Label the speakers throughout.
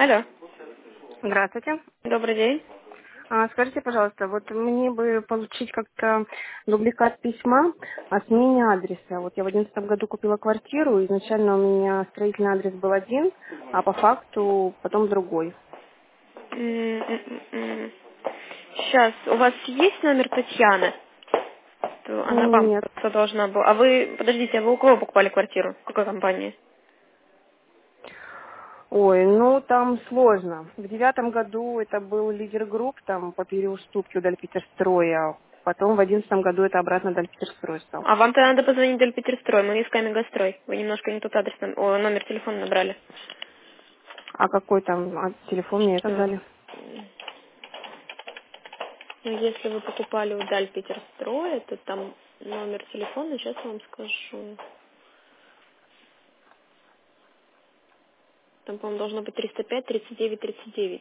Speaker 1: Алло,
Speaker 2: Здравствуйте.
Speaker 1: добрый день.
Speaker 2: Скажите, пожалуйста, вот мне бы получить как-то дубликат письма о смене адреса. Вот я в 2011 году купила квартиру, изначально у меня строительный адрес был один, а по факту потом другой.
Speaker 1: Сейчас, у вас есть номер Татьяны? То она вам
Speaker 2: Нет.
Speaker 1: просто должна была. А вы, подождите, а вы у кого покупали квартиру? В какой компании?
Speaker 2: Ой, ну там сложно. В 2009 году это был лидер групп, там по переуступке у Дальпетерстроя. Потом в 2011 году это обратно Дальпетерстрой стал.
Speaker 1: А вам-то надо позвонить в Петерстрой, мы искаем Гастрой. Вы немножко не тот адрес, номер телефона набрали.
Speaker 2: А какой там телефон мне этот
Speaker 1: Вот.
Speaker 2: дали?
Speaker 1: Ну, если вы покупали у Даль Петерстроя, то там номер телефона, сейчас я вам скажу. Там, по-моему, должно быть 305 39 39.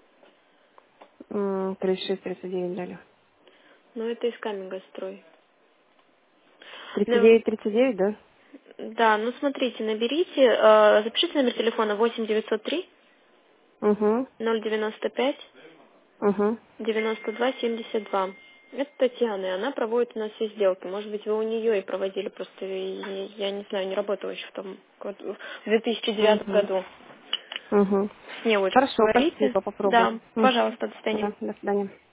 Speaker 2: 36-39 дали.
Speaker 1: Но это из Каменгастрой.
Speaker 2: 39-39, да?
Speaker 1: Да, ну смотрите, наберите, запишите номер телефона 8 903
Speaker 2: Угу,
Speaker 1: 095
Speaker 2: угу,
Speaker 1: 92 72. Это Татьяна, и она проводит у нас все сделки. Может быть, вы у нее и проводили, просто я не знаю, не работала еще в 2009
Speaker 2: угу,
Speaker 1: году.
Speaker 2: угу.
Speaker 1: С ней лучше
Speaker 2: Хорошо,
Speaker 1: поговорите.
Speaker 2: спасибо, попробую.
Speaker 1: Да,
Speaker 2: Мгм.
Speaker 1: пожалуйста, до свидания.
Speaker 2: Да, до свидания.